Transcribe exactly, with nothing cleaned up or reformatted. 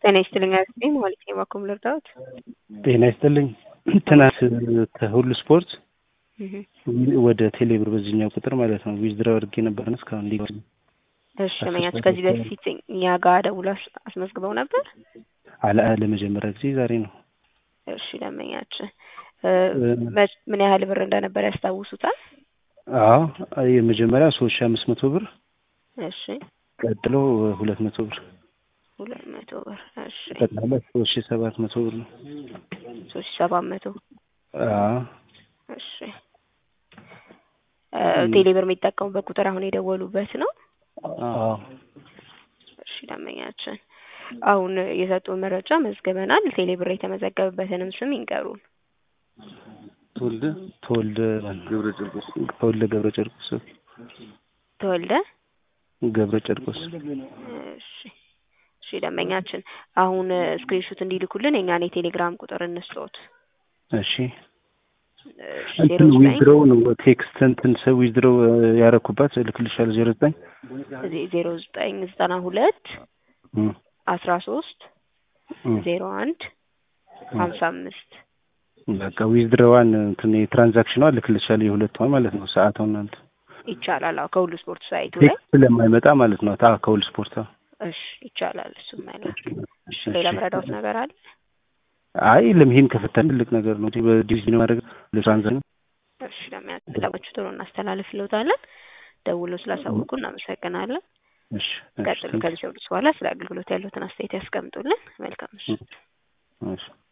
ጤና ይስጥልኝ አክስቴ ማለት ነው። ባኩም ልርዳዎት? ጤና ይስጥልኝ። ትናንት ከሁሉ ስፖርት ወደ ቴሌብር በዚህኛው ቁጥር ማለት ነው ዊዝድራው አድርጌ ነበርና እስካሁን ሊገኝ። እሺ ለማኛችሁ ከዚህ በፊት እኛ ጋር ደውለው አስመዝግበው ነበር? አለ ለመጀመሪያ ጊዜ ዛሬ ነው። እሺ ለማኛችሁ ምን ያህል ብር እንደነበር ያስታውሱታል? አዎ የመጀመሪያ ሶስት ሺህ አምስት መቶ ብር። እሺ ቀጥሎ ሁለት መቶ ብር ሁለት መቶ ብር። እሺ ጠቅላላ ሶስት ሺህ ሰባት መቶ ብር ነው። ሶስት ሺህ ሰባት መቶ አዎ እሺ ቴሌብር የሚጠቀሙበት ቁጥር አሁን የደወሉበት ነው? አዎ እሺ ለማኛችን አሁን የሰጡን መረጃ መዝገበናል። ቴሌብር የተመዘገበበትንም ስም ይንገሩን። ተወልደ ተወልደ ገብረ ጨርቆስ ተወልደ ገብረ ጨርቆስ ተወልደ ገብረ ጨርቆስ። እሺ እሺ ለማኛችን አሁን ስክሪንሾት እንዲልኩልን የኛን የቴሌግራም ቁጥር እንስጦት። እሺ እንትን ዊዝድሮው ነው ቴክስት እንትን ሰው ዊዝድሮው ያረኩባት ልክልሻል ዜሮ ዘጠኝ ዜሮ ዘጠኝ ዘጠና ሁለት አስራ ሶስት ዜሮ አንድ ሀምሳ አምስት በቃ ዊዝድሮዋን እንትን የትራንዛክሽኗ ልክልሻል የሁለቷን ማለት ነው። ሰዓቷን እናንተ ይቻላል። አዎ ከሁሉ ስፖርት ሳይቱ ላይ ስለማይመጣ ማለት ነው። ታ ከሁሉ ስፖርት እሺ ይቻላል። እሱ ማለት እሺ ሌላ መረዳት ነገር አለ? አይ ለምሄን ከፈተን ትልቅ ነገር ነው። በዲቪዥን ማድረግ ለትራንዛክሽን እሺ ለማያስተላልፉ ጥሩ እናስተላልፍልዎታለን። ደውሎ ስላሳወቁ እናመሰግናለን። እሺ ቀጥሎ ከዚህ በኋላ ስለ አገልግሎት ያሉትን አስተያየት ያስቀምጡልን። መልካም እሺ እሺ